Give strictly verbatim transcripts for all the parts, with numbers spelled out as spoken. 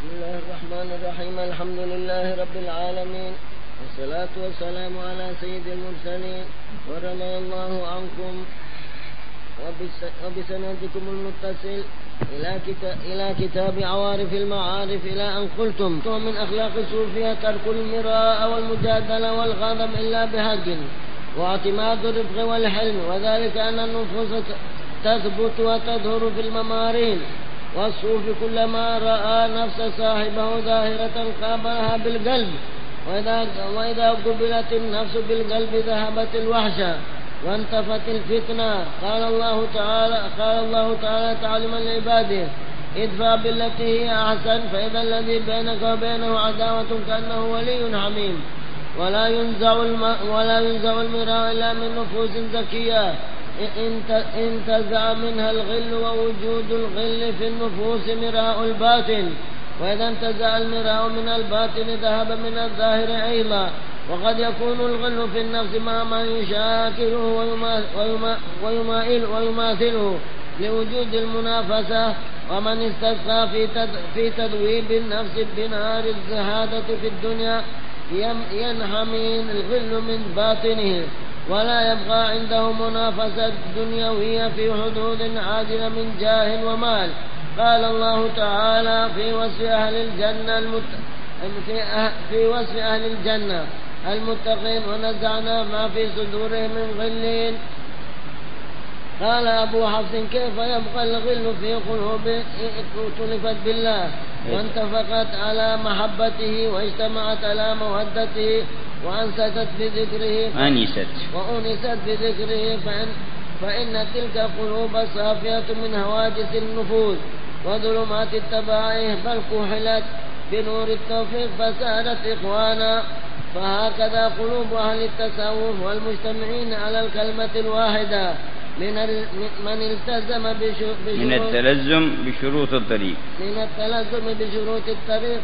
بسم الله الرحمن الرحيم. الحمد لله رب العالمين، والصلاة والسلام على سيد المرسلين، ورضي الله عنكم وبسندكم المتصل إلى كتاب عوارف المعارف إلى أن قلتم من أخلاق الصوفية ترك المراء والمجادلة والغضب إلا بحق، واعتماد الرفق والحلم، وذلك أن النفوس تثبت وتظهر في الممارين، والصوف كلما رأى نفس صاحبه ظاهرة قابلها بالقلب، وإذا, وإذا قبلت النفس بالقلب ذهبت الوحشة وانتفت الفتنة. قال الله تعالى قال الله تعالى تعليما لعباده: ادفع بالتي هي أحسن فإذا الذي بينك وبينه عداوة كأنه ولي حميم. ولا ينزع ولا ينزع المراء إلا من نفوس زكية انتزع منها الغل، ووجود الغل في النفوس مراء الباطن، وإذا انتزع المراء من الباطن ذهب من الظاهر أيضا. وقد يكون الغل في النفس مع من يشاكله ويماثله لوجود المنافسة، ومن استسقى في تذويب النفس بنار الزهادة في الدنيا ينحمي الغل من باطنه، ولا يبقى عنده منافسة دنيوية في حدود عاجلة من جاه ومال. قال الله تعالى في وصف أهل الجنة المت... في, أه... في وصف أهل الجنة المتقين: ونزعنا ما في صدورهم من غل. قال أبو حفص: كيف يبقى الغل في قلوب تلفت بالله وانتفقت على محبته واجتمعت على مودته وأنست بذكره أنست وأنست بذكره فإن, فإن تلك القلوب صافية من هواجس النفوس وظلمات التبعيه، بل كحلت بنور التوفيق فسارت إخوانا. فهكذا قلوب أهل التصوف والمجتمعين على الكلمة الواحدة من من التزم بشروط من التلزم بشروط الطريق من التلزم بشروط الطريق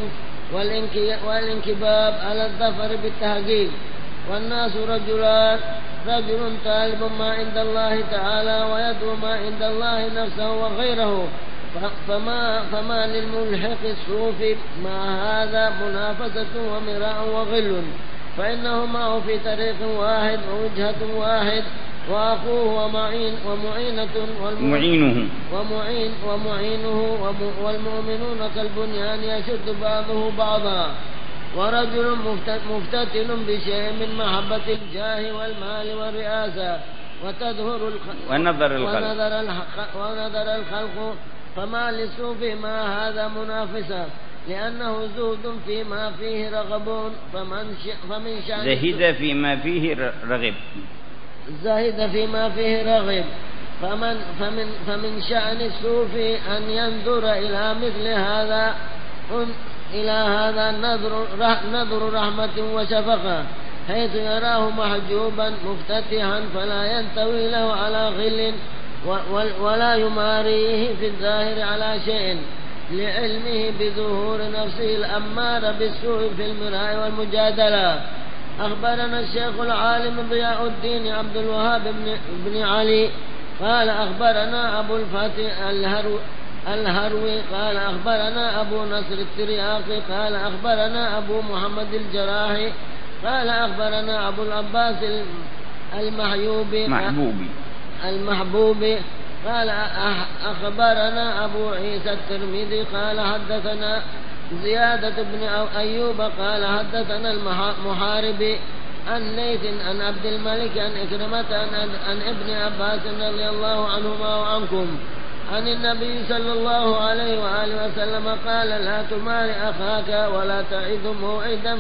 والانكباب على الظفر بالتحقيق. والناس رجلان: رجل طالب ما عند الله تعالى ويدعو ما عند الله نفسه وغيره. فما, فما للملحق الصوفي مع هذا منافسة ومراء وغل، فإنه معه في طريق واحد ووجهة واحد، وأخوه ومعين ومعينة معينه ومعين ومعينه والمؤمنون كالبنيان يشد بعضه بعضا. ورجل مفتتن بشيء من محبة الجاه والمال والرئاسة وتظهر الخ... ونظر الخلق ونظر الخلق, ونظر الخلق فما للصوفي ما هذا منافسة، لأنه زهد فيما فيه رغب. فمن ش... فمن شأن زهد فيما فيه رغب زهد فيما فيه رغب فمن فمن فمن شأن الصوفي أن ينظر إلى مثل هذا إلى هذا نظر نظر رحمة وشفقة، حيث يراه محجوبا مفتتحا فلا ينتوي له على غل ولا يماريه في الظاهر على شيء، لعلمه بظهور نفسه الأمارة بالسوء في المراء والمجادلة. أخبرنا الشيخ العالم ضياء الدين عبد الوهاب بن, بن علي قال أخبرنا أبو الفتح الهرو الهروي قال أخبرنا أبو نصر الترياقي قال أخبرنا أبو محمد الجراحي قال أخبرنا أبو العباس المحيوبي محبوبي المحبوبي قال أخبرنا أبو عيسى الترمذي قال حدثنا زيادة بن أيوب قال حدثنا المحاربي عن ليث عن عبد الملك عن إكرمة عن ابن عباس رضي الله عنهما وعنكم عن النبي صلى الله عليه وآله وسلم قال: لا تمار أخاك ولا تعد موعدا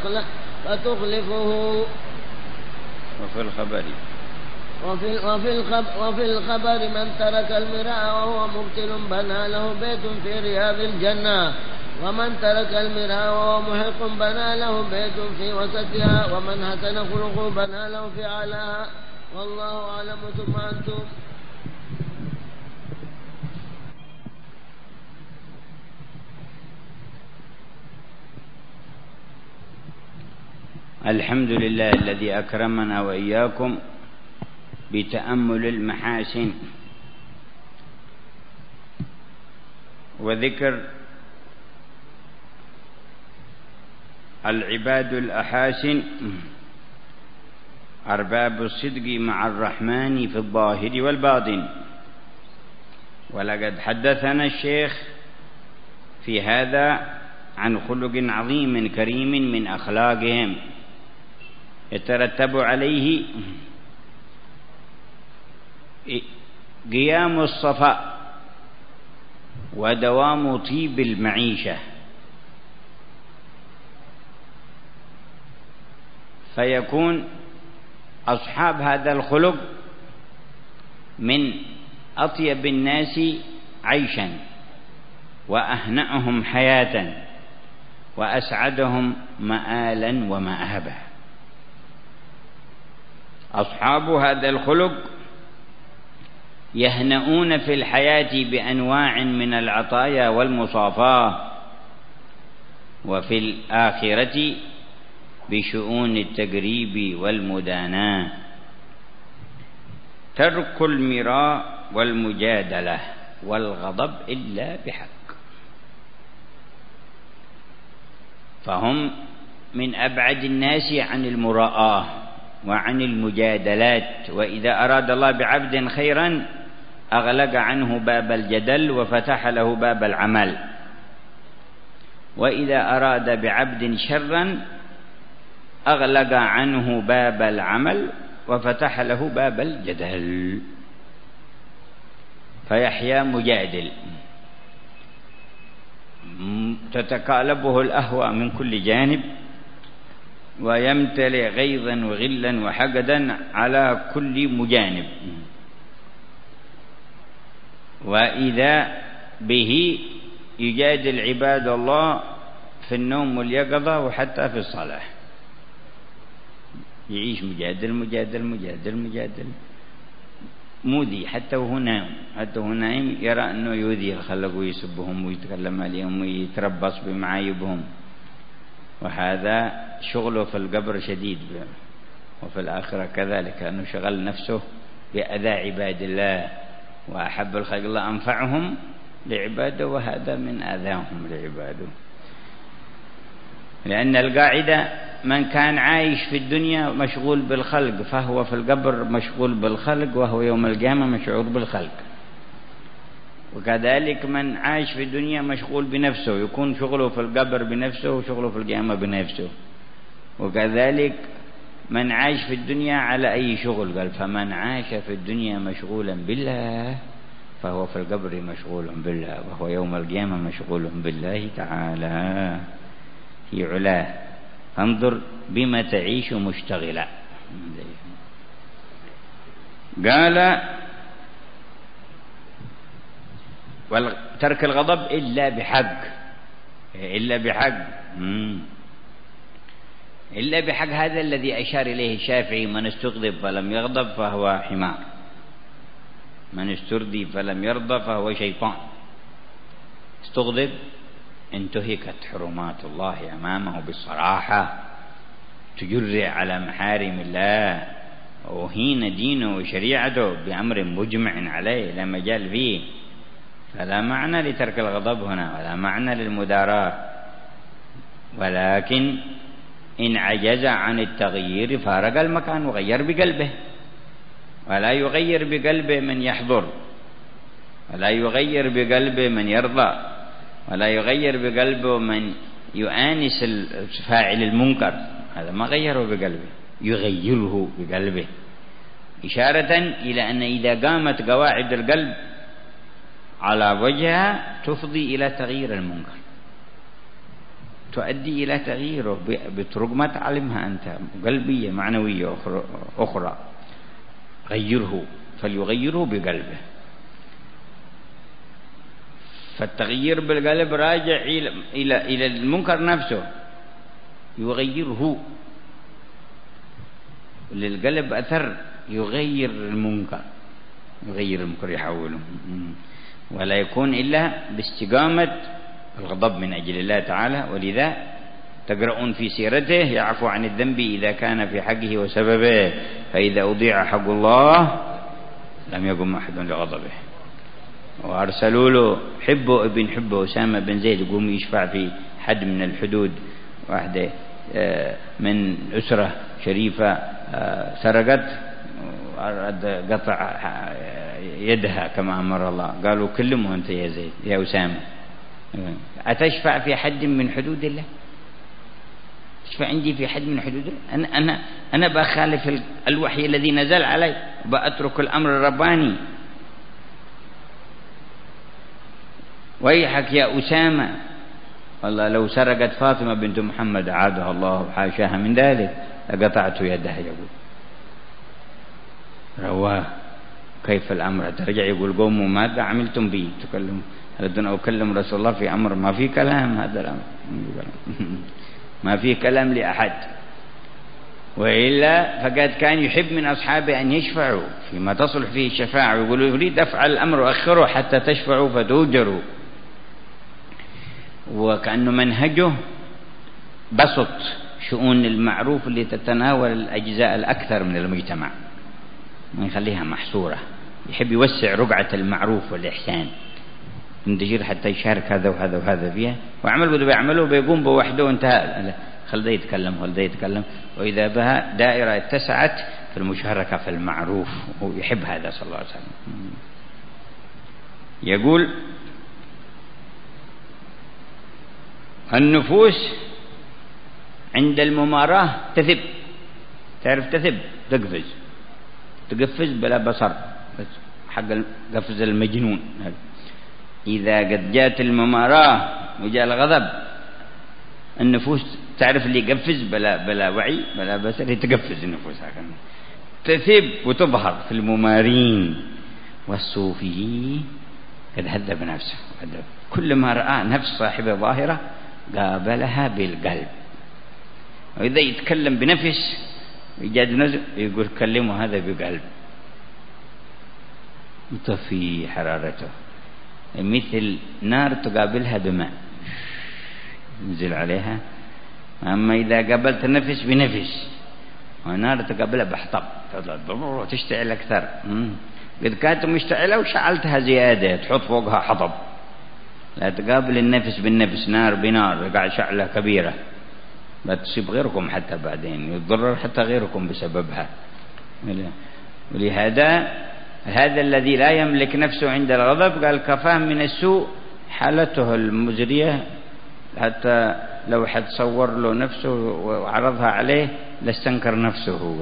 فتخلفه. وفي الخبر وفي, وفي, الخبر وفي الخبر: من ترك المراء وهو مبتل بنى له بيت في رياض الجنة، ومن ترك المراء وهو محق بنى له بيت في وسطها، ومن حسن خلقه بنى له في أعلاها. والله أعلم. ثم أنتم. الحمد لله الذي أكرمنا وإياكم بتأمل المحاسن وذكر العباد الأحاسن أرباب الصدق مع الرحمن في الظاهر والباطن. ولقد حدثنا الشيخ في هذا عن خلق عظيم كريم من أخلاقهم يترتب عليه قيام الصفاء ودوام طيب المعيشة، فيكون أصحاب هذا الخلق من أطيب الناس عيشا وأهنأهم حياة وأسعدهم مآلا ومآبا. أصحاب هذا الخلق يهنؤون في الحياة بأنواع من العطايا والمصافاة، وفي الآخرة بشؤون التقريب والمداناة. ترك المراء والمجادلة والغضب إلا بحق، فهم من أبعد الناس عن المراءة وعن المجادلات. وإذا أراد الله بعبد خيرا أغلق عنه باب الجدل وفتح له باب العمل، وإذا أراد بعبد شرا أغلق عنه باب العمل وفتح له باب الجدل، فيحيا مجادل تتكالبه الأهوى من كل جانب، ويمتلئ غيظا وغلا وحقدا على كل مجانب. وإذا به يجادل عباد الله في النوم واليقظة وحتى في الصلاة، يعيش مجادل مجادل مجادل مجادل مودي، حتى وهو نائم حتى وهو نائم يرى أنه يؤذي الخلق ويسبهم ويتكلم عليهم ويتربص بمعايبهم، وهذا شغله في القبر شديد، وفي الآخرة كذلك، أنه شغل نفسه بأذى عباد الله، وأحب الخلق الله أنفعهم لعباده، وهذا من أذاهم لعباده. لأن القاعدة من كان عايش في الدنيا مشغول بالخلق فهو في القبر مشغول بالخلق، وهو يوم القيامة مشغول بالخلق. وكذلك من عايش في الدنيا مشغول بنفسه يكون شغله في القبر بنفسه وشغله في القيامة بنفسه. وكذلك من عايش في الدنيا على أي شغل، قال فمن عاش في الدنيا مشغولا بالله فهو في القبر مشغول بالله، وهو يوم القيامة مشغول بالله تعالى في علاه. انظر بما تعيش مشتغلا. قال ترك الغضب إلا بحق، إلا بحق مم. إلا بحق هذا الذي أشار إليه الشافعي: من استغضب فلم يغضب فهو حمار، من استردي فلم يرضى فهو شيطان. استغضب انتهكت حرمات الله أمامه بالصراحة، تجرع على محارم الله، وهين دينه وشريعته بأمر مجمع عليه لا مجال فيه، فلا معنى لترك الغضب هنا ولا معنى للمداراة. ولكن إن عجز عن التغيير فارق المكان وغير بقلبه، ولا يغير بقلبه من يحضر، ولا يغير بقلبه من يرضى، ولا يغير بقلبه من يؤانس فاعل المنكر، هذا ما غيره بقلبه، يغيره بقلبه، إشارة إلى أن إذا قامت قواعد القلب على وجهها تفضي إلى تغيير المنكر، تؤدي إلى تغييره بطرق ما تعلمها أنت، قلبية معنوية أخرى. غيره، فليغيره بقلبه. فالتغيير بالقلب راجع إلى إلى إلى المنكر نفسه، يغيره. للقلب أثر يغير المنكر، يغير المنكر يحوله، ولا يكون إلا باستقامة الغضب من أجل الله تعالى. ولذا تقرؤون في سيرته: يعفو عن الذنب إذا كان في حقه وسببه، فإذا أضيع حق الله لم يقم أحد لغضبه. وأرسلوا له حبه ابن حبه أسامة بن زيد يقوم يشفع في حد من الحدود واحدة، من أسرة شريفة سرقت قطع يدها كما أمر الله، قالوا كلمه أنت يا زيد يا أسامة، أتشفع في حد من حدود الله؟ تشفع عندي في حد من حدود الله؟ أنا أنا أنا بخالف الوحي الذي نزل علي، بأترك الأمر الرباني. ويحك يا أسامة، والله لو سرقت فاطمة بنت محمد عادها الله حاشاها من ذلك لقطعت يدها. يقول رواه كيف الأمر؟ ترجع يقول قوموا ماذا عملتم بي؟ تكلم أردنا أكلم رسول الله في أمر ما في كلام، هذا الأمر ما في كلام لأحد. وإلا فقد كان يحب من أصحابه أن يشفعوا فيما تصلح فيه الشفاعة، ويقولوا يريد أفعل الأمر وأخره حتى تشفعوا فتوجروا. وكأنه منهجه بسط شؤون المعروف اللي تتناول الأجزاء الأكثر من المجتمع، ما يخليها محصورة، يحب يوسع رقعة المعروف والإحسان، ينتشر حتى يشارك هذا وهذا وهذا فيها، وعمل بده بيعمله بيقوم بوحده وانتهى، خل ده يتكلم خل ده يتكلم. وإذا بها دائرة اتسعت في المشاركة في المعروف، ويحب هذا صلى الله عليه وسلم. يقول النفوس عند المماراة تثب، تعرف تثب، تقفز تقفز بلا بصر، بس حق قفز المجنون. إذا قد جاءت المماراة وجاء الغضب، النفوس تعرف اللي يقفز بلا بلا وعي بلا بصر، يتقفز النفوس هكذا تثب وتظهر في الممارين. والصوفي قد هذب نفسه، كلما رأى نفس صاحبه ظاهرة قابلها بالقلب. وإذا يتكلم بنفس يجاد نزل يقول كلمه هذا بقلب، يطفي حرارته، مثل نار تقابلها بماء ينزل عليها. أما إذا قابلت نفس بنفس ونار تقابلها بحطب تشتعل أكثر. قد كانت مشتعلة وشعلتها زيادة تحط فوقها حطب. لا تقابل النفس بالنفس، نار بنار قاعد شعلة كبيرة، لا تصيب غيركم حتى بعدين، يتضرر حتى غيركم بسببها. ولهذا هذا الذي لا يملك نفسه عند الغضب قال كفاه من السوء حالته المزرية، حتى لو حد صور له نفسه وعرضها عليه لاستنكر نفسه،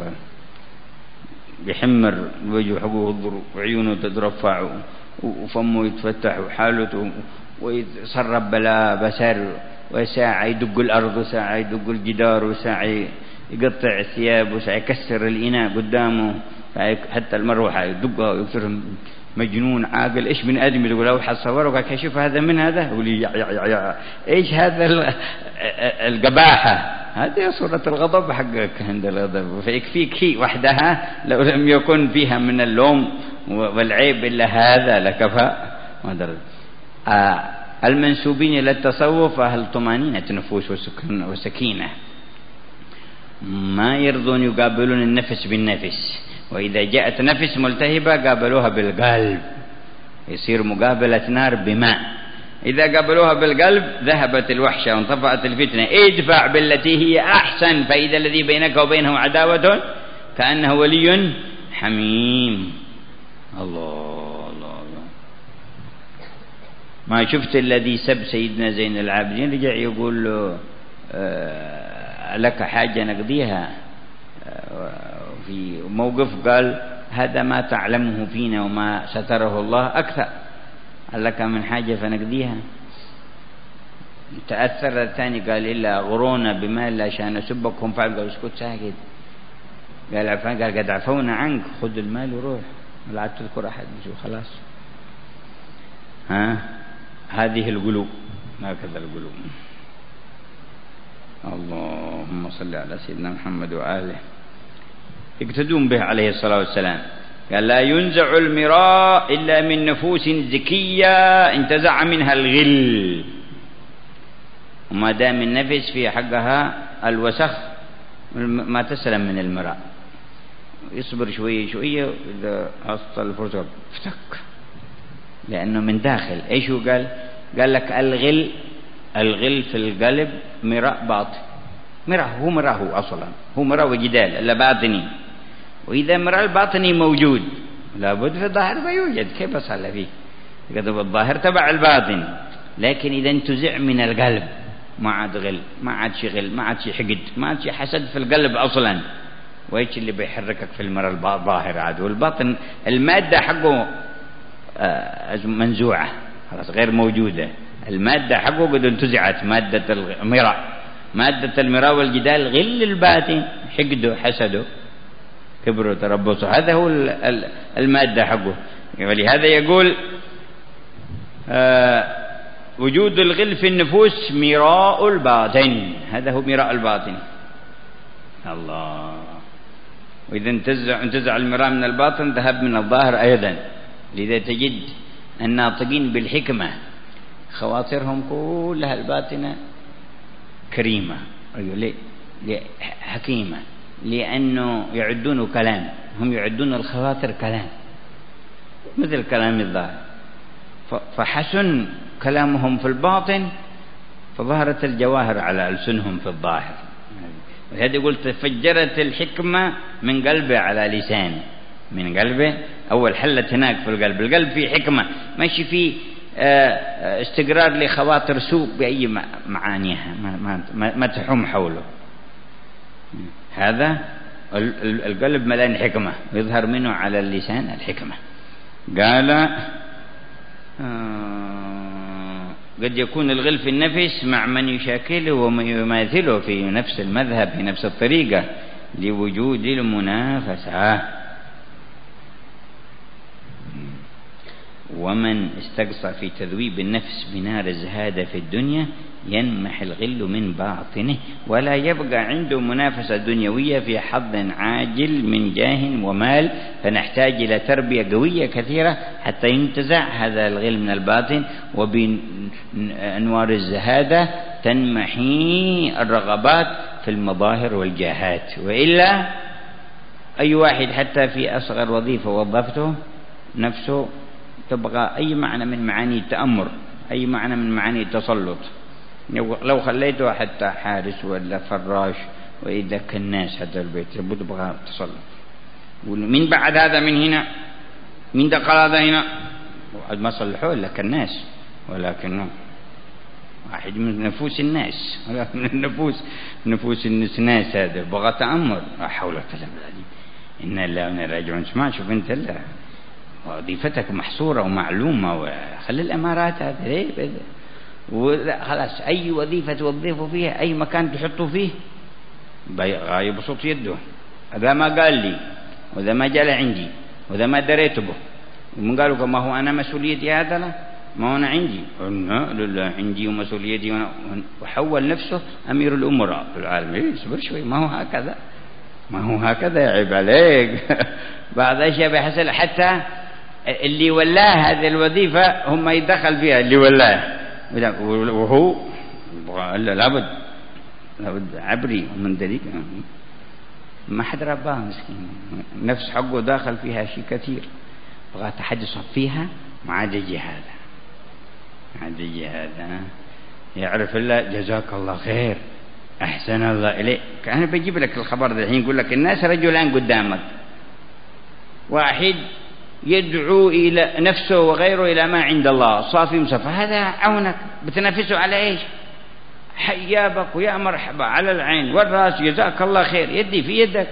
بيحمر وجهه حقه يضر وعيونه تترفع وفمه يتفتح وحالته ويتسرب بلا بصر، وساعة يدق الأرض وساعة يدق الجدار وساعة يقطع الثياب وساعة يكسر الإناء قدامه، حتى المروحة يدقها ويكسر. مجنون عاقل ايش من ادم يقول لو حد صوره وقال كيف هذا من هذا، يقول يا يا يا ايش هذا القباحة، هذه صورة الغضب حقك عند الغضب. فيكفيك هي وحدها لو لم يكن فيها من اللوم والعيب إلا هذا لكفى. آه المنسوبين إلى التصوف أهل طمأنينة نفوس وسكينة، ما يرضون يقابلون النفس بالنفس، وإذا جاءت نفس ملتهبة قابلوها بالقلب، يصير مقابلة نار بماء. إذا قابلوها بالقلب ذهبت الوحشة وانطفأت الفتنة. ادفع بالتي هي أحسن فإذا الذي بينك وبينه عداوة كأنه ولي حميم. الله الله الله. ما شفت الذي سب سيدنا زين العابدين رجع يقول له آه لك حاجة نقضيها في موقف، قال هذا ما تعلمه فينا وما ستره الله أكثر، قال لك من حاجة فنقضيها. تأثر الثاني قال إلا غرونا بمال لا شأن نسبكم فعل، قال اسكت ساكت. قال عفان، قال قد عفونا عنك خذ المال وروح، لا تذكر أحد خلاص. ها هذه القلوب، هكذا القلوب. اللهم صل على سيدنا محمد وآله يقتدون به عليه الصلاة والسلام. قال لا ينزع المراء إلا من نفوس زكية انتزع منها الغل، وما دام النفس في حقها الوسخ ما تسلم من المراء، يصبر شوية شوية إذا حصل الفرصة افتك، لأنه من داخل. إيش هو قال؟ قال لك الغل، الغل في القلب مراء باطن، مراه، هو مراه أصلا، هو مراه وجدال إلا باطني. وإذا مراه الباطني موجود لابد في الظاهر ما يوجد، كيف صار فيه؟ كتب الظاهر تبع الباطن. لكن إذا انتزع من القلب ما عاد غل، ما عاد شي غل، ما عاد شي حقد، ما عاد شي حسد في القلب أصلا. وإيش اللي بيحركك في المرأة الظاهر عاد؟ والباطن المادة حقه منزوعة خلاص غير موجودة، المادة حقه قد انتزعت، مادة المراء، مادة المراء والجدال غل الباطن، حقده حسده كبره تربصه، هذا هو المادة حقه. ولهذا يقول آه وجود الغل في النفوس مراء الباطن، هذا هو مراء الباطن. الله. وإذا انتزع, انتزع المراء من الباطن ذهب من الظاهر أيضا. لذا تجد الناطقين بالحكمة خواطرهم كلها الباطنة كريمة، حكيمة، لأنه يعدون كلام، هم يعدون الخواطر كلام مثل كلام الظاهر، فحسن كلامهم في الباطن فظهرت الجواهر على ألسنهم في الظاهر. وهذا يقول تفجرت الحكمة من قلبه على لسانه، من قلبه أول حلت هناك في القلب. القلب فيه حكمة، ماشي فيه استقرار لخواطر سوء بأي معانيها ما, ما, ما تحوم حوله. هذا القلب ملان حكمة ويظهر منه على اللسان الحكمة. قال آه قد يكون الغل في النفس مع من يشاكله ويماثله في نفس المذهب في نفس الطريقة لوجود المنافسة. ومن استقصى في تذويب النفس بنار الزهادة في الدنيا ينمح الغل من باطنه ولا يبقى عنده منافسة دنيوية في حظ عاجل من جاه ومال، فنحتاج إلى تربية قوية كثيرة حتى ينتزع هذا الغل من الباطن، وبأنوار الزهادة تنمحي الرغبات في المظاهر والجاهات. وإلا أي واحد حتى في أصغر وظيفة وظفته نفسه تبغى أي معنى من معاني التأمر، أي معنى من معاني التسلط، لو خليته حتى حارس ولا فراش وإذا كالناس حتى البيت تبغى تسلط. ومن بعد هذا من هنا من دخل هذا هنا ما صلحوه إلا كالناس، ولكن واحد من نفوس الناس، ولكن من النفوس نفوس الناس هذا بغى تأمر. لا حول ولا قوة إن الله وإنا راجعون. اسمع شوف أنت لا وظيفتك محصورة ومعلومة، وخلي الأمارات هذا ليه وخلاص أي وظيفة توظفه فيها أي مكان تحطه فيه غايب بصوت يده. هذا ما قال لي وذا ما جاء عندي وذا ما دريت به، ومن قالوا ما هو أنا مسؤوليتي هذا لا ما أنا عندي، قلنا لله عندي ومسؤوليتي، وحول نفسه أمير الأمراء في العالم. إيه صبر شوي، ما هو هكذا، ما هو هكذا يعيب عليك. بعض الأشياء بيحصل حتى اللي ولاه هذه الوظيفة هم يدخل فيها اللي ولاه، وهو لابد لابد عبري ومن ذلك ما حد رباه مسكين، نفس حقه داخل فيها شيء كثير، بغى تحدث فيها ما عاد يجي هذا، ما عاد يجي هذا يعرف الله جزاك الله خير أحسن الله إليك. أنا بجيب لك الخبر ده الحين، يقول لك الناس رجلان قدامك، واحد يدعو إلى نفسه وغيره إلى ما عند الله صافي مصفى، هذا عونك بتنافسه على إيش؟ حيابك ويا مرحبا على العين والراس جزاك الله خير، يدي في يدك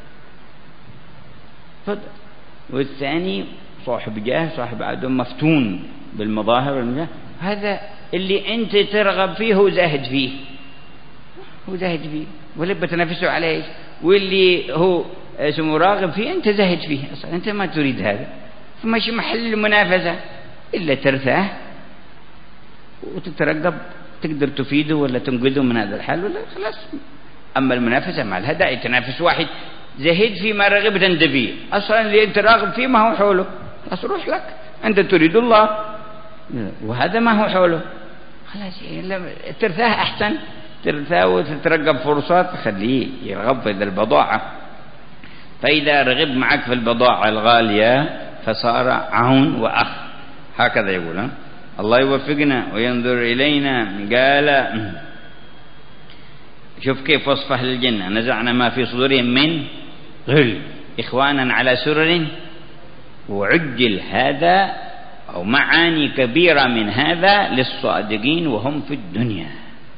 فضل. والثاني صاحب جاه صاحب عدم مفتون بالمظاهر والمجاه، هذا اللي أنت ترغب فيه وزاهد فيه، هو زاهد فيه ولا بتنافسه على إيش؟ واللي هو اسمه راغب فيه أنت زاهد فيه أصلا، أنت ما تريد هذا، فماشي محل المنافسة إلا ترثاه وتترقب تقدر تفيده ولا تنقذه من هذا الحال ولا خلاص. أما المنافسة ما لها داعي تنافس واحد زهد فيما رغبت أنت فيه، أصلا اللي أنت راغب فيه ما هو حوله، خلاص روح لك، أنت تريد الله وهذا ما هو حوله، خلاص ترثاه أحسن، ترثاه وتترقب فرصات خليه يرغب في البضاعة. فإذا رغب معك في البضاعة الغالية فصار عون وأخ، هكذا يقول. الله يوفقنا وينظر إلينا. قال شوف كيف وصف أهل الجنة: نزعنا ما في صدورهم من غل إخوانا على سرر. وعجل هذا أو معاني كبيرة من هذا للصادقين وهم في الدنيا،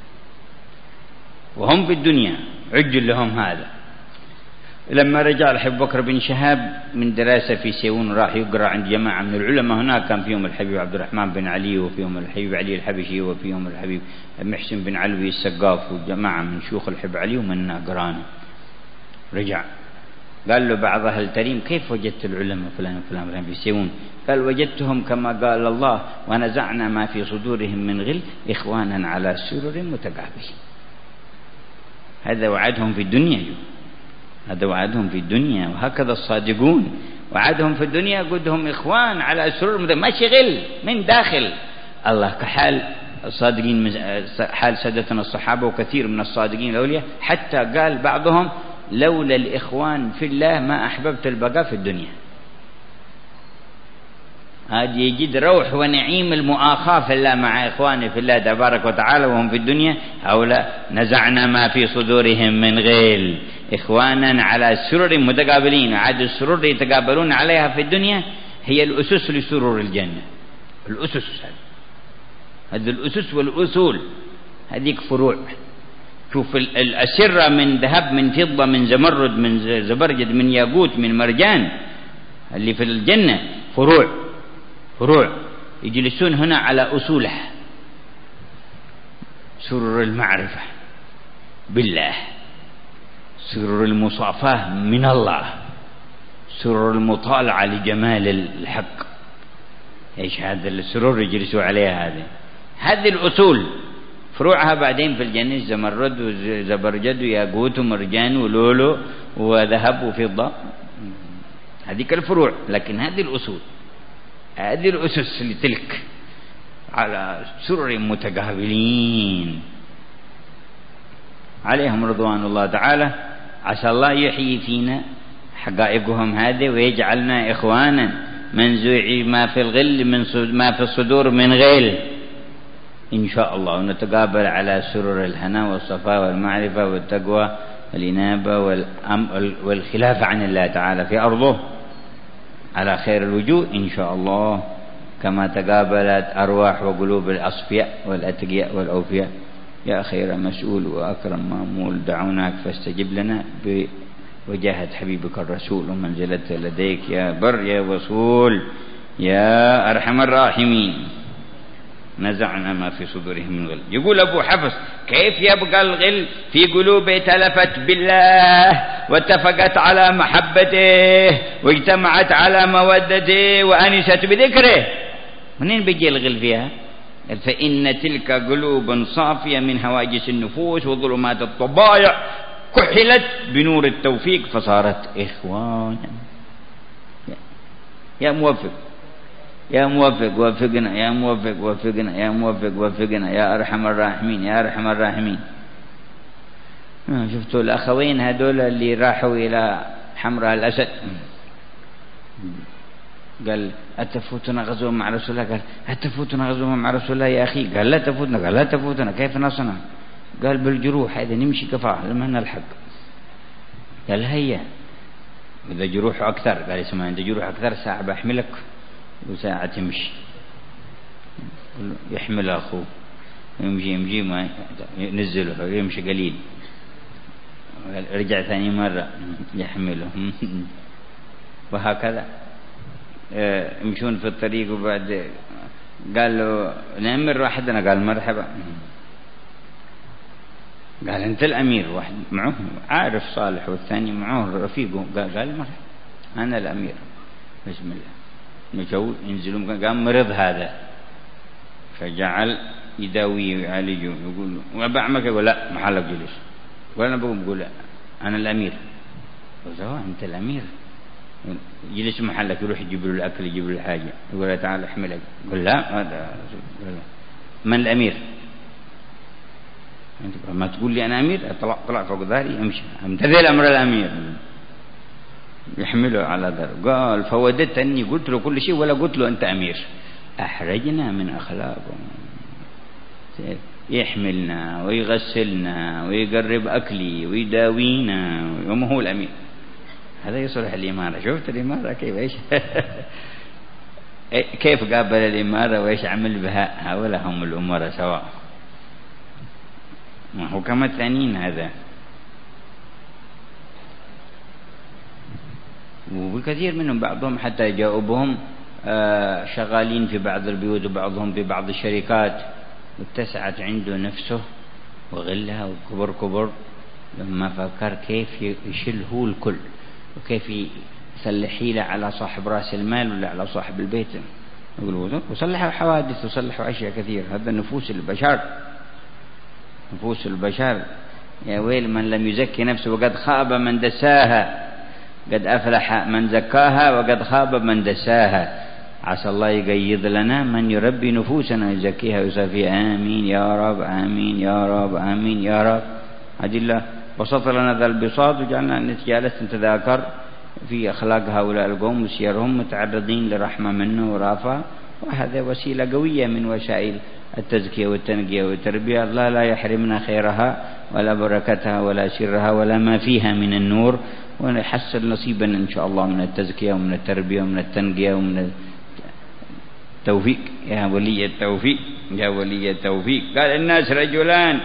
وهم في الدنيا عجل لهم هذا. لما رجع الحبيب بكر بن شهاب من دراسة في سيئون راح يقرأ عند جماعة من العلماء هناك، كان فيهم الحبيب عبد الرحمن بن علي، وفيهم الحبيب علي الحبشي، وفيهم الحبيب محسن بن علوي السقاف، وجماعة من شيوخ الحبيب علي ومن أقرانه. رجع قال له بعض أهل التريم: كيف وجدت العلماء فلان وفلان في سيئون؟ قال: وجدتهم كما قال الله: ونزعنا ما في صدورهم من غل إخوانا على سرر متقابلين. هذا وعدهم في الدنيا، هذا وعدهم في الدنيا. وهكذا الصادقون وعدهم في الدنيا قدهم إخوان على سرر متقابلين، ماشي غل من داخل الله، كحال الصادقين من حال سادتنا الصحابة وكثير من الصادقين الأولياء. حتى قال بعضهم: لولا الإخوان في الله ما أحببت البقاء في الدنيا. هذا يجد روح ونعيم المؤاخاة في الله مع إخوانه في الله تبارك وتعالى وهم في الدنيا. هؤلاء نزعنا ما في صدورهم من غل إخوانا على سرر متقابلين. عاد السرور يتقابلون عليها في الدنيا هي الأسس لسرور الجنة. الأسس هذه الأسس والأصول، هذيك فروع. شوف الأسرة من ذهب من فضة من زمرد من زبرجد من ياقوت من مرجان اللي في الجنة فروع، فروع يجلسون هنا على أصولها: سرور المعرفة بالله، سرور المصافاة من الله، سرور المطالعة لجمال الحق. ايش هذا السرور يجلسوا عليها؟ هذه هذه الأصول. فروعها بعدين في الجنة زمرد وزبرجد وياقوت ومرجان ولولو وذهب وفضة، هذيك الفروع. لكن هذه الأصول، هذه الأسس لتلك على سرر متقابلين عليهم رضوان الله تعالى. عسى الله يحيي فينا حقائقهم هذه ويجعلنا إخوانا منزوعي ما في الغل من ما في الصدور من غل إن شاء الله، ونتقابل على سرر الهنا والصفاء والمعرفة والتقوى والإنابة والخلافة عن الله تعالى في أرضه على خير الوجوه إن شاء الله، كما تقابلت أرواح وقلوب الأصفياء والأتقياء والأوفياء. يا خير مسؤول وأكرم مأمول، دعوناك فاستجب لنا بوجاهة حبيبك الرسول ومنزلته لديك يا بر يا وصول يا أرحم الراحمين. نزعنا ما في صدورهم من غل. يقول أبو حفص: كيف يبقى الغل في قلوب تلفت بالله واتفقت على محبته واجتمعت على مودته وأنست بذكره؟ منين بيجي الغل فيها؟ فإن تلك قلوب صافية من هواجس النفوس وظلمات الطبائع كحلت بنور التوفيق فصارت إخوانا. يا موفق يا موفق وفقنا، يا موفق وفقنا، يا موفق وفقنا، يا أرحم الراحمين، يا أرحم الراحمين. شفتوا الأخوين هذول اللي راحوا إلى حمراء الأسد، قال: أتفوتنا غزوة مع رسول الله؟ قال: أتفوتنا غزوة مع رسول الله يا أخي؟ قال: لا تفوتنا. قال: لا تفوتنا، كيف نصنع؟ قال: بالجروح هذا نمشي كفاح لما نلحق. قال: هيا إذا جروح أكثر. قال: اسمع، إذا جروح أكثر ساعة بحملك وساعة تمشي. يحمل أخوه يمشي يمشي ما ينزله يمشي قليل، رجع ثاني مرة يحمله وهكذا يمشون في الطريق. وبعد قال له: نأمر واحدنا. قال: مرحبا. قال: أنت الأمير. واحد معه عارف صالح والثاني معه رفيقه. قال: مرحبا أنا الأمير. بسم الله. مشوا ينزلون. قام مرض هذا فجعل يداويه ويعالجه، يقول وبعمك. يقول: لا محلك جلس. وأنا بقول بقول لا أنا الأمير. قال: أنت الأمير. يجلس محلك، يروح يجيب له الأكل يجيب له الحاجة. يقول له: تعال احملك. يقول: لا هذا من الأمير؟ أنت ما تقول لي أنا أمير. طلع طلع فوق ظهري يمشي امتثل أمر الأمير، يحمله على ذلك. قال: فوددت أني قلت له كل شيء ولا قلت له أنت أمير. أحرجنا من أخلاقهم. يحملنا ويغسلنا ويقرب أكلي ويداوينا وما هو الأمير. هذا يصلح الإمارة. شفت الإمارة كيف إيش كيف قابل الإمارة وإيش عمل بها؟ هؤلاء هم الأمراء سواء، ما هو كما الثانيين. هذا وكثير منهم بعضهم حتى جاوبهم شغالين في بعض البيوت وبعضهم في بعض الشركات، واتسعت عنده نفسه وغلها وكبر كبر لما فكر كيف يشيل هو الكل وكيف يصلح حيلة على صاحب رأس المال ولا على صاحب البيت. يقولوا وصلحوا حوادث وصلحوا أشياء كثير. هذا نفوس البشر، نفوس البشر. يا ويل من لم يزكي نفسه وقد خاب من دساها، قد أفلح من زكاها وقد خاب من دساها. عسى الله يقيض لنا من يربي نفوسنا يزكيها ويصفيها. آمين يا رب، آمين يا رب، آمين يا رب. هذه الله بسط لنا ذا البساط وجعلنا نتجالس نتذاكر في أخلاق هؤلاء القوم وسيرهم متعرضين لرحمة منه ورافة، وهذا وسيلة قوية من وسائل التزكية والتنقية والتربية. الله لا يحرمنا خيرها ولا بركتها ولا سرها ولا ما فيها من النور، ونحصل نصيبا إن شاء الله من التزكية ومن التربية ومن التنقية ومن التوفيق. يا ولي التوفيق، يا ولي التوفيق. قال الناس رجلان،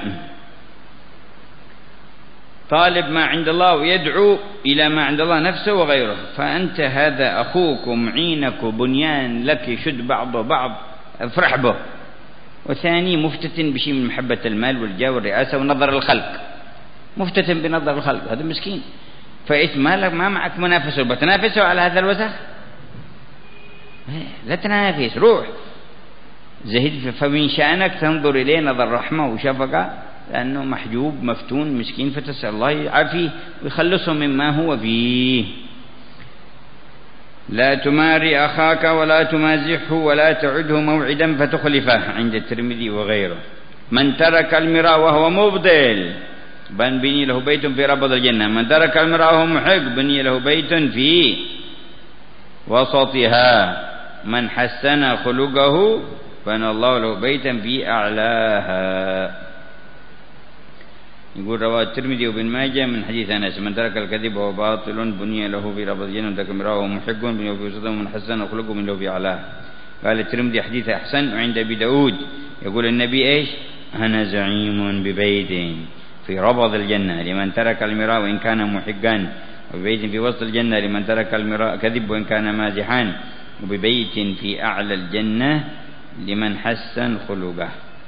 طالب ما عند الله ويدعو إلى ما عند الله نفسه وغيره. فأنت هذا أخوك ومعينك وبنيان لك يشد بعضه بعض، افرح به. وثاني مفتتن بشيء من محبة المال والجاه والرئاسة ونظر الخلق، مفتتن بنظر الخلق، هذا مسكين. فإيش مالك ما معك منافسه، بتنافسه على هذا الوسخ؟ لا تنافس، روح زهد. فمن شأنك تنظر إليه نظر رحمة وشفقة، لأنه محجوب مفتون مسكين، فتسأل الله يعافيه ويخلصه مما هو فيه. لا تماري أخاك ولا تمازحه ولا تعده موعدا فتخلفه، عند الترمذي وغيره. من ترك المراء وهو مبطل بني له بيت في ربض الجنة. من ترك المراء وهو محق بني له بيت في وسطها. من حسن خلقه بنى الله له بيتا في أعلاها. يقول رواه الترمذي وابن ماجه من حديث أنس: من ترك الكذب وهو باطل بني له في ربض الجنة. من ترك المراء وهو محق بني له في وسطها. ومن حسن خلقه بني له في أعلاها. قال الترمذي حديث أحسن. وعند أبي داود يقول النبي إيش؟ أنا زعيم ببيت في ربض الجنة لمن ترك المراء وإن كان محقا، وببيت في وسط الجنة لمن ترك المراء كذب وإن كان مازحا، وببيت في أعلى الجنة لمن حسن خلقه.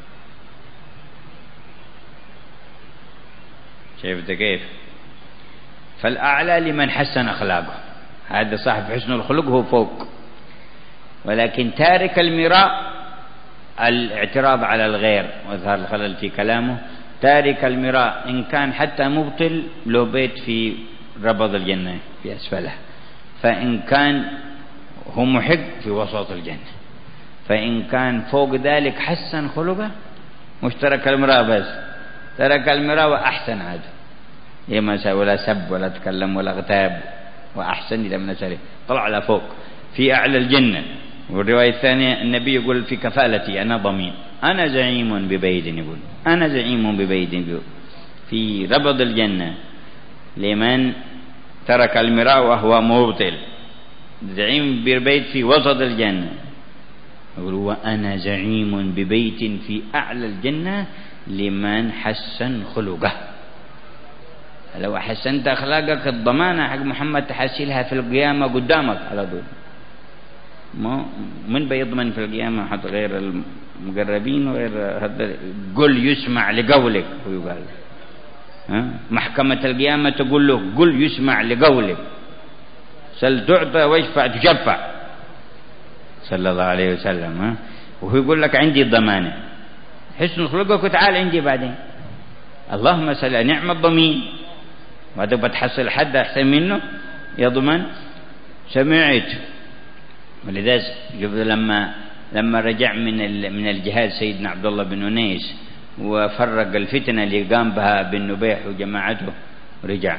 شايفت كيف؟ فالأعلى لمن حسن أخلاقه، هذا صاحب حسن الخلق هو فوق. ولكن تارك المراء الاعتراض على الغير وإظهار الخلل في كلامه. تارك المراء إن كان حتى مبطل له بيت في ربض الجنة في أسفله، فإن كان هو محق في وسط الجنة، فإن كان فوق ذلك حسن خلقه. مش ترك المراء بس، ترك المراء وأحسن عاد، يما ولا سب ولا تكلم ولا اغتاب، وأحسن إذا من سري طلع على فوق في أعلى الجنة. والرواية الثانية النبي يقول في كفالتي أنا ضمين، أنا زعيم ببيت، يقول أنا زعيم ببيت في ربض الجنة لمن ترك المراء وهو مبطل، زعيم ببيت في وسط الجنة. يقول وأنا زعيم ببيت في أعلى الجنة لمن حسن خلقه. لو حسنت أخلاقك الضمانة حق محمد تحصلها في القيامة قدامك على طول. ما من بيضمن في القيامة حتى غير المقربين وغير هذا. قل يسمع لقولك، هو يقال ها؟ محكمة القيامة تقول له قل يسمع لقولك، سل تعطى واشفع تشفع، صلى الله عليه وسلم. ها؟ وهو يقول لك عندي الضمانة، حسن خلقك وتعال عندي بعدين. اللهم صل، نعم الضمين، وهذا بتحصل حد أحسن منه يضمن. سمعت ولذلك لما لما رجع من من الجهاد سيدنا عبد الله بن أنيس وفرق الفتنة اللي قام بها بن نبيح وجماعته، ورجع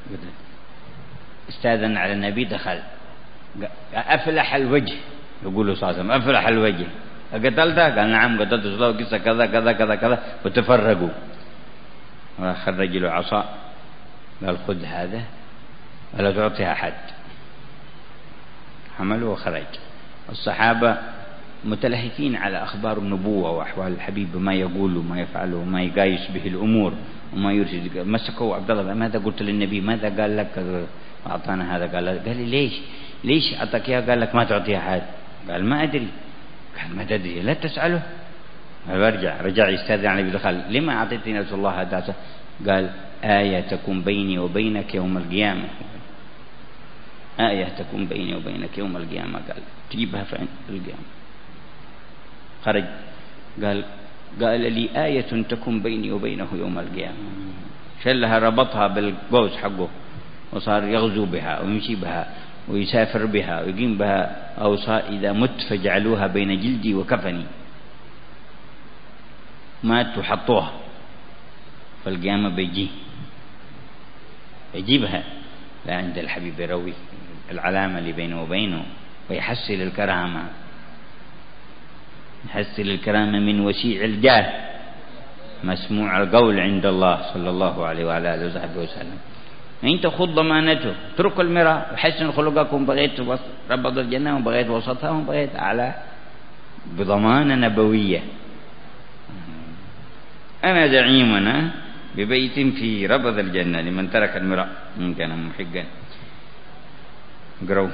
استاذن على النبي، دخل أفلح الوجه، يقول صلى الله عليه وسلم أفلح الوجه، قتلته؟ قال نعم قتلت له قصة كذا كذا كذا كذا، وتفرقوا. وخرج له عصا قال خذ هذا ولا تعطيها أحد. حمله وخرج. الصحابة متلهفين على أخبار النبوة وأحوال الحبيب، ما يقول وما يفعل وما يقايس به الأمور وما يرشد. مسكوا عبد الله، ماذا قلت للنبي؟ ماذا قال لك؟ أعطانا هذا. قال قال لي ليش ليش أعطاك إياه؟ قال لك ما تعطيها أحد. قال ما أدري. قال ما تدري لا تسأله. قال برجع رجع يستاذن على النبي، دخل لما أعطيتني رسول الله هذا؟ قال آية تكون بيني وبينك يوم القيامة، آية تكون بيني وبينك يوم القيامة. قال تجيبها في القيامة. خرج قال قال لي آية تكون بيني وبينه يوم القيامة. شلها ربطها بالقوس حقه وصار يغزو بها ويمشي بها ويسافر بها ويقيم بها أوصاء إذا مت فجعلوها بين جلدي وكفني. مات وحطوها فالقيامة بيجي يجيبها. لا عند الحبيب يروي العلامة اللي بينه وبينه ويحصل الكرامة، يحصل الكرامة من وسيع الجاه مسموع القول عند الله صلى الله عليه وعلى آله وصحبه وسلم. أنت خذ ضمانته، اتركوا المرأة وحسن خلقكم، بغيت ربض الجنة وبغيت وسطها وبغيت أعلى، بضمانة نبوية. أنا زعيمنا ببيت في ربض الجنة لمن ترك المرأة إن كان محقا. قروا.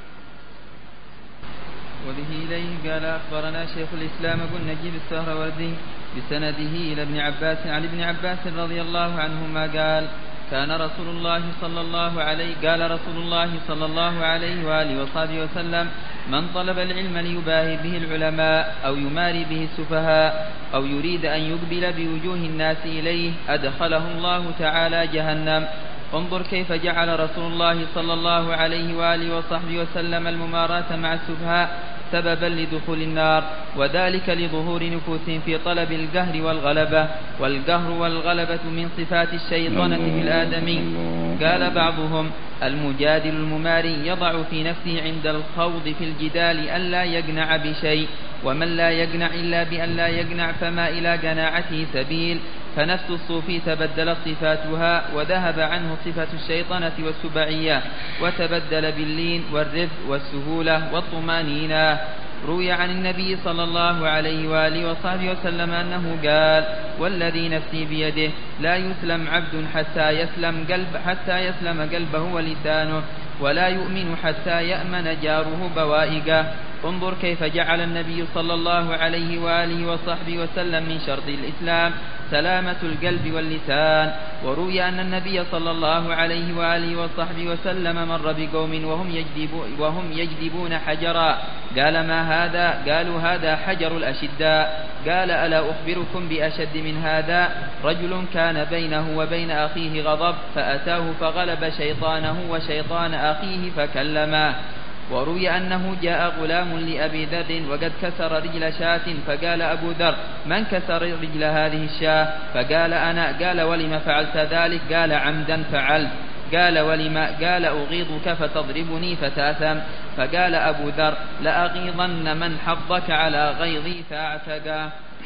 وبه إليه قال أخبرنا شيخ الإسلام ابن نجيب السهروردي بسنده إلى ابن عباس عن ابن عباس رضي الله عنهما قال كان رسول الله صلى الله عليه قال رسول الله صلى الله عليه وآله وصحبه وسلم من طلب العلم ليباهي به العلماء أو يماري به السفهاء أو يريد أن يقبل بوجوه الناس إليه أدخله الله تعالى جهنم. انظر كيف جعل رسول الله صلى الله عليه وآله وصحبه وسلم المماراة مع السفهاء سببا لدخول النار، وذلك لظهور نفوسهم في طلب القهر والغلبة، والقهر والغلبة من صفات الشيطنة في الآدمي. قال بعضهم المجادل المماري يضع في نفسه عند الخوض في الجدال ألا يقنع بشيء، ومن لا يقنع إلا بأن لا يقنع فما إلى قناعته سبيل. فنفس الصوفي تبدلت صفاتها وذهب عنه صفة الشيطنة والسبعية، وتبدل باللين والرفق والسهولة والطمانينة. روي عن النبي صلى الله عليه وآله وصحبه وسلم أنه قال والذي نفسي بيده لا يسلم عبد حتى يسلم, قلب حتى يسلم قلبه ولسانه، ولا يؤمن حتى يأمن جاره بوائقه. انظر كيف جعل النبي صلى الله عليه وآله وصحبه وسلم من شرط الإسلام سلامة القلب واللسان. وروي أن النبي صلى الله عليه وآله وصحبه وسلم مر بقوم وهم يجذبون, وهم يجذبون حجرا. قال ما هذا؟ قالوا هذا حجر الأشداء. قال ألا أخبركم بأشد من هذا؟ رجل كان بينه وبين أخيه غضب فأتاه فغلب شيطانه وشيطان أخيه فكلماه. وروي أنه جاء غلام لأبي ذر وقد كسر رجل شاة، فقال أبو ذر من كسر رجل هذه الشاة؟ فقال أنا. قال ولم فعلت ذلك؟ قال عمدا فعلت. قال ولما؟ قال أغيظك فتضربني فتاثم. فقال أبو ذر لأغيظن من حضك على غيظي فاعتقى.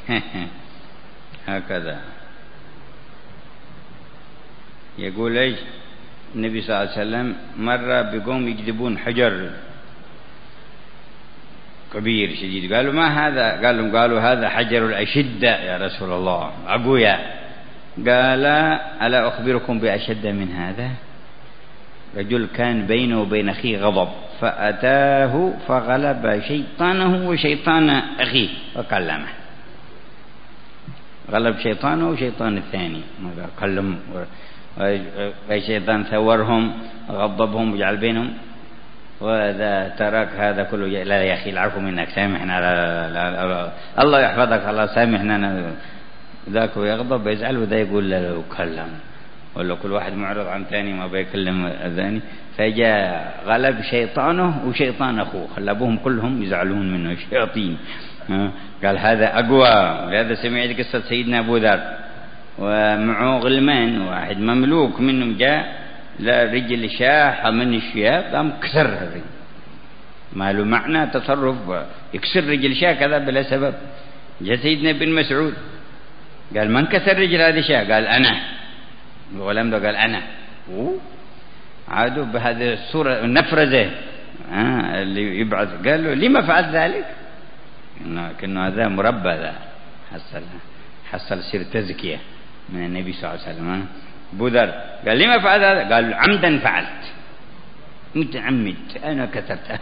هكذا يقول ايش النبي صلى الله عليه وسلم مر بقوم يجذبون حجر كبير شديد. قالوا ما هذا؟ قالوا قالوا هذا حجر الأشدة يا رسول الله أقوياء. قال ألا أخبركم بأشد من هذا؟ رجل كان بينه وبين أخيه غضب فأتاه فغلب شيطانه وشيطان أخيه وكلمه. غلب شيطانه وشيطان الثاني كلم، والشيطان ثورهم غضبهم وجعل بينهم. وإذا ترك هذا كله لا يا أخي العفو منك سامحنا، لا لا لا لا الله يحفظك الله سامحنا. ذاك يغضب ويزعل وذا يقول له كلم، ولا كل واحد معرض عن ثاني ما بيكلم الثاني. فجاء غلب شيطانه وشيطان أخوه، خلبوهم كلهم يزعلون منه الشياطين. قال هذا أقوى. ولهذا سمعت قصة سيدنا أبو ذر ومعه غلمان، واحد مملوك منهم جاء لا رجل شاح من الشياب قام كسرها الرجل ما له معنى تصرف يكسر رجل شاة كذا بلا سبب. جاء سيدنا ابن مسعود قال من كسر رجل هذه شاة؟ قال أنا. الغلام ده قال أنا. عادوا بهذه الصورة النفرزة آه اللي يبعث. قال له لما فعل ذلك؟ كأنه هذا مربى ذا حصل حصل سير تزكية من النبي صلى الله عليه وسلم. أبو ذر قال لما فعل هذا؟ قال عمدا فعلت، متعمد أنا كسرت.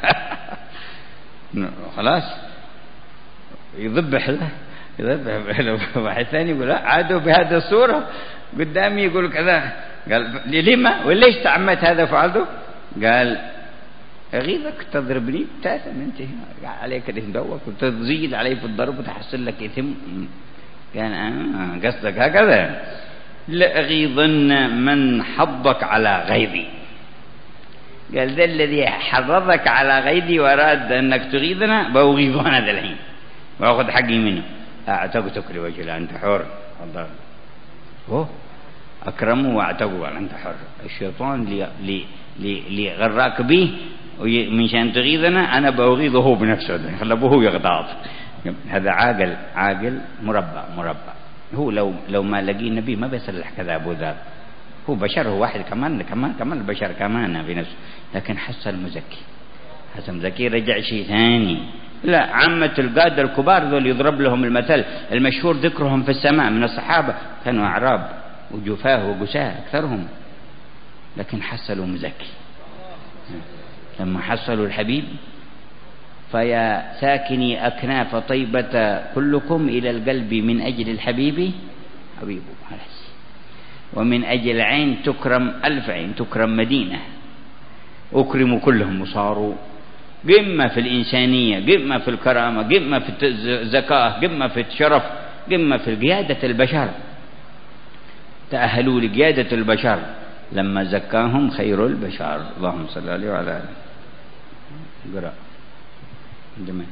خلاص يذبح له يذبح. واحد ثاني يقول عادوا بهذه الصورة قدامي يقول كذا. قال لما وليش تعمدت هذا فعلته؟ قال أغيظك تضربني تاسا انت عليك الإثم دوك وتزيد علي في الضرب وتحصل لك إثم. كان آه قصدك هكذا. لأغيظن من حضك على غيظي. قال ذا الذي حرضك على غيظي وأراد أنك تغيظنا بأغيظه أنا ذا الحين وأخذ حقي منه. أعتقتك لوجه الله أنت حر. هو أكرمه وأعتقه أنت حر. الشيطان لي لي لي لي غراك به من شان تغيظنا أنا بأغيظه هو بنفسه خلبه هو يغتاظ. هذا عاقل عاقل مربع مربع. هو لو لو ما لقي النبي ما بيصلح كذا أبو ذر. هو بشر، هو واحد كمان كمان كمان البشر كمان بنفسه، لكن حصل مزكي حصل مزكي رجع شيء ثاني. لا عامة القادة الكبار ذول يضرب لهم المثل المشهور ذكرهم في السماء من الصحابة كانوا أعراب وجفاه وقساه أكثرهم، لكن حصلوا مزكي. لما حصلوا الحبيب فيا ساكني أكناف طيبة كلكم إلى القلب من أجل الحبيب حبيبه خلاص. ومن أجل عين تكرم ألف عين تكرم مدينة. أكرموا كلهم وصاروا قمة في الإنسانية، قمة في الكرامة، قمة في الزكاة، قمة في الشرف، قمة في قيادة البشر. تأهلوا لقيادة البشر لما زكاهم خير البشر. اللهم صل عليه وعلى آله. قرأ جميل.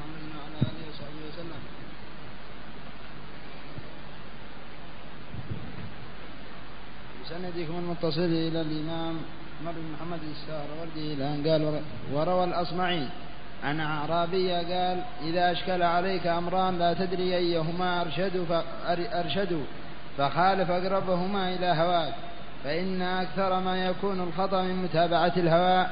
بسندكم المتصل إلى الإمام عمر بن محمد السهروردي إلى قال وروى الأصمعي عن أعرابي قال إذا أشكل عليك أمران لا تدري أيهما أرشدوا فأرشدوا فخالف أقربهما إلى هواك فإن أكثر ما يكون الخطأ من متابعة الهوى.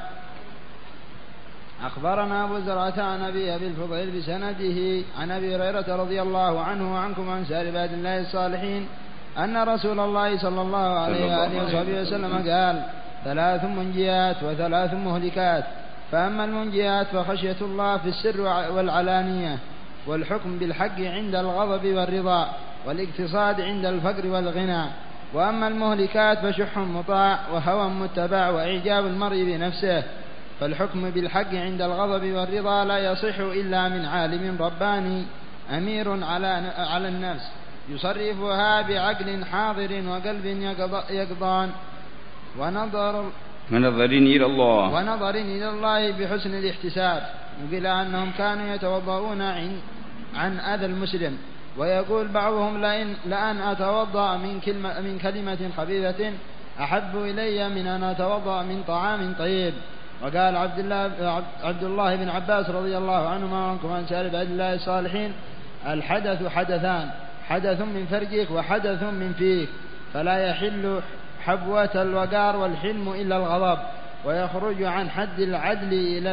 أخبرنا أبو زرعة عن أبي أبي الفضيل بسنده عن أبي هريرة رضي الله عنه وعنكم عن سائر عباد الله الصالحين أن رسول الله صلى الله عليه وآله وصحبه وسلم قال ثلاث منجيات وثلاث مهلكات. فأما المنجيات فخشية الله في السر والعلانية والحكم بالحق عند الغضب والرضا والاقتصاد عند الفقر والغنى. وأما المهلكات فشح مطاع وهوى متبع وإعجاب المرء بنفسه. فالحكم بالحق عند الغضب والرضا لا يصح إلا من عالم رباني أمير على على النفس يصرفها بعقل حاضر وقلب يقضان ونظر ونظر إلى الله ونظر إلى الله بحسن الاحتساب. وقيل أنهم كانوا يتوضؤون عن عن أذى المسلم ويقول بعضهم لأن, لأن أتوضأ من كلمة, من كلمة خبيثة أحب إلي من أن أتوضأ من طعام طيب. وقال عبد الله, عبد الله بن عباس رضي الله عنهما وعنكم عن سائر عباد الله الصالحين الحدث حدثان حدث من فرجك وحدث من فيك فلا يحل حبوة الوقار والحلم إلا الغضب ويخرج عن حد العدل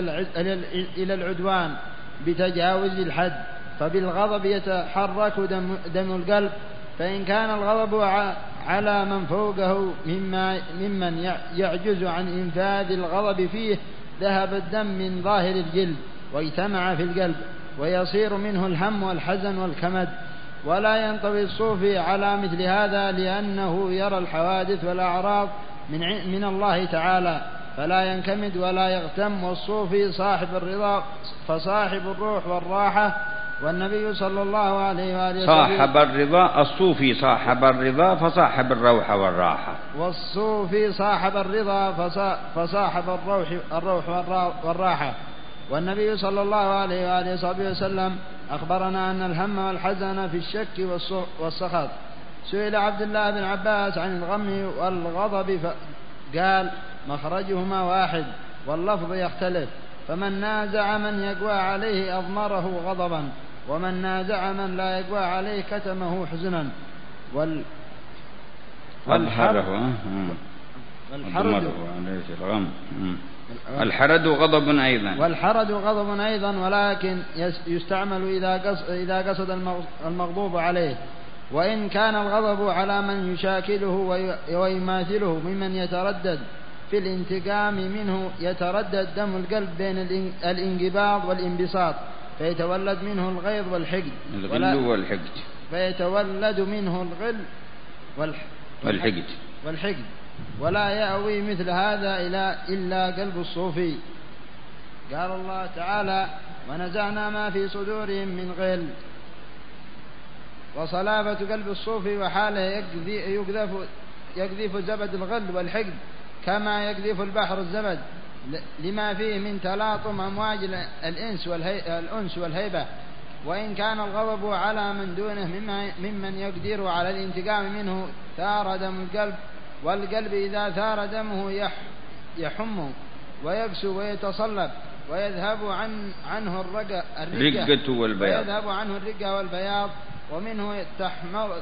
إلى العدوان بتجاوز الحد. فبالغضب يتحرك دم, دم القلب فإن كان الغضب على من فوقه مما ممن يعجز عن إنفاذ الغضب فيه ذهب الدم من ظاهر الجلد واجتمع في القلب ويصير منه الهم والحزن والكمد. ولا ينطوي الصوفي على مثل هذا لأنه يرى الحوادث والأعراض من, من الله تعالى فلا ينكمد ولا يغتم. والصوفي صاحب الرضا فصاحب الروح والراحة. والنبي صلى الله عليه وآله وسلم صاحب الرضا الصوفي صاحب الرضا فصاحب الروح والراحة. والصوفي صاحب الرضا فصاحب الروح, الروح والراحة. والنبي صلى الله عليه وآله وسلم أخبرنا أن الهم والحزن في الشك والسخط. سئل عبد الله بن عباس عن الغم والغضب فقال مخرجهما واحد واللفظ يختلف فمن نازع من يقوى عليه أضمره غضبا، ومن نازع من لا يقوى عليه كتمه حزنا. وال والحرد الحرد غضب أيضا والحرد غضب أيضا، ولكن يستعمل إذا قصد المغضوب عليه. وإن كان الغضب على من يشاكله ويماثله ممن يتردد في الانتقام منه، يتردد دم القلب بين الانقباض والانبساط، فيتولد منه الغيظ والحقد الغل والحقد فيتولد منه الغل والحقد والحقد ولا يأوي مثل هذا إلا قلب الصوفي. قال الله تعالى: ونزعنا ما في صدورهم من غل. وصلابة قلب الصوفي وحاله يقذف, يقذف زبد الغل والحقد كما يقذف البحر الزبد، لما فيه من تلاطم أمواج الإنس والأنس والهيبة. وإن كان الغضب على من دونه ممن يقدر على الانتقام منه، ثار دم القلب، والقلب إذا ثار دمه يحم ويقسو ويتصلب، ويذهب عن عنه الرقة الرقة والبياض ويذهب عنه الرقة والبياض، ومنه تحمر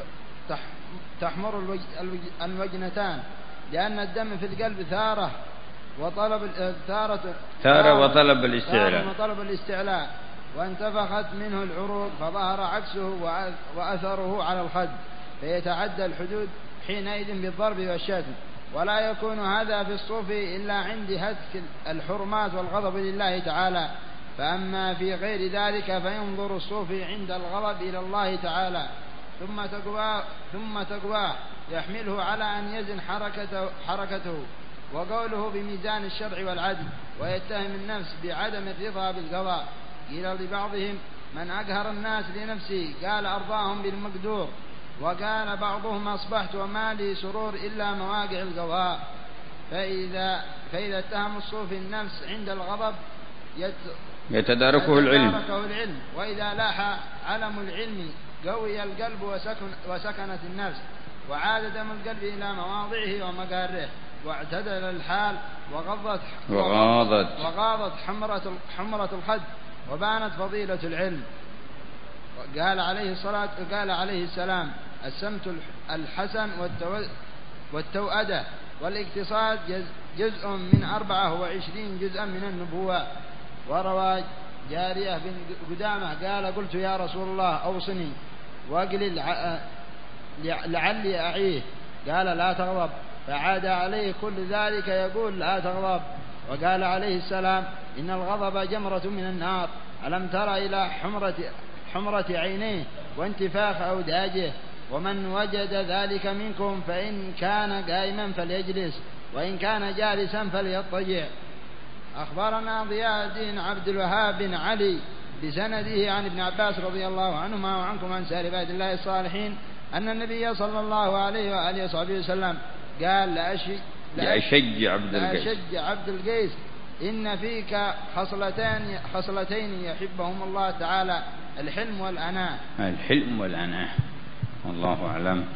تحمر الوجنتان، لأن الدم في القلب ثارة وطلب ثارة ثارة وطلب الاستعلاء وطلب الاستعلاء وانتفخت منه العروق، فظهر عكسه وأثره على الخد، فيتعدى الحدود حينئذ بالضرب والشتم. ولا يكون هذا في الصوفي إلا عند هتك الحرمات والغضب لله تعالى. فأما في غير ذلك فينظر الصوفي عند الغضب إلى الله تعالى ثم تقواه ثم تقواه يحمله على أن يزن حركته, حركته وقوله بميزان الشرع والعدل، ويتهم النفس بعدم الرضا بالقضاء. قيل لبعضهم: من أقهر الناس لنفسه؟ قال: أرضاهم بالمقدور. وقال بعضهم: أصبحت وما لي سرور إلا مواقع القضاء. فإذا, فإذا اتهم الصوفي النفس عند الغضب يت يتداركه العلم. العلم وإذا لاح علم العلم قوي القلب وسكن وسكنت النفس، وعاد دم القلب إلى مواضعه ومقاره، واعتدل الحال، وغضت وغاضت, وغاضت حمرة, حمرة الخد، وبانت فضيلة العلم. قال عليه الصلاة قال عليه السلام: السمت الحسن والتوأدة والاقتصاد جزء من أربعة وعشرين جزءا من النبوة. وروى جارية بن قدامة قال: قلت يا رسول الله أوصني واقل لعلي أعيه. قال: لا تغضب. فعاد عليه كل ذلك يقول: لا تغضب. وقال عليه السلام: إن الغضب جمرة من النار. ألم تر إلى حمرة, حمرة عينيه وانتفاخ أوداجه؟ ومن وجد ذلك منكم فإن كان قائما فليجلس، وإن كان جالسا فليضطجع. أخبرنا ضياء الدين عبد الوهاب بن علي بسنده عن ابن عباس رضي الله عنهما وعنكم عن سائر عباد الله الصالحين أن النبي صلى الله عليه وآله وصحبه وسلم قال: لأشج عبد القيس لأشج عبد القيس إن فيك خصلتين خصلتين يحبهم الله تعالى: الحلم والأناة. الحلم والأناة. والله أعلم.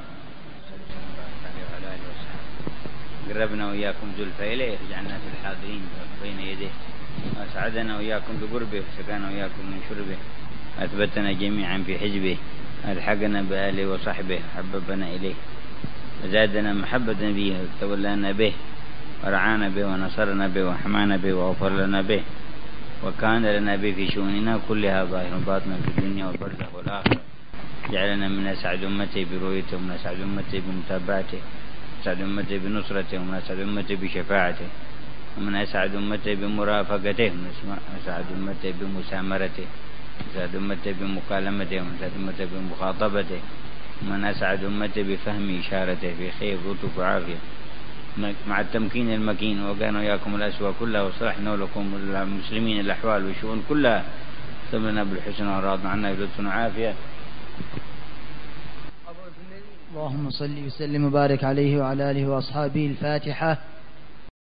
قربنا وإياكم زلفى إليه، جعلنا في الحاضرين بين يديه، وأسعدنا وإياكم بقربه، وسقانا وإياكم من شربه، أثبتنا جميعا في حزبه، ألحقنا بآله وصحبه، حببنا إليه، وزادنا محبة به، وتولانا به، ورعانا به، ونصرنا به، وحمانا به، وغفر لنا به، وكان لنا به في شؤوننا كلها ظاهر وباطنا في الدنيا والبرزخ والآخرة. جعلنا من أسعد أمته برؤيته، ومن أسعد أمته بمتابعته، أسعد أمته بنصرته، ومن أسعد أمته بشفاعته، ومن أسعد أمته بمرافقته، ومن أسعد أمته بمسامرته، أسعد أمته بمكالمته، ومن أسعد أمته بمخاطبته، ومن أسعد أمته بفهم إشارته في خير لطف وعافية مع التمكين المكين. وكان وياكم الأسوأ كلها، وصلحنا لكم المسلمين الأحوال والشؤون كلها، ثمنا بالحسن وراض عنا بلطف وعافية. اللهم صل وسلم وبارك عليه وعلى آله وأصحابه. الفاتحة.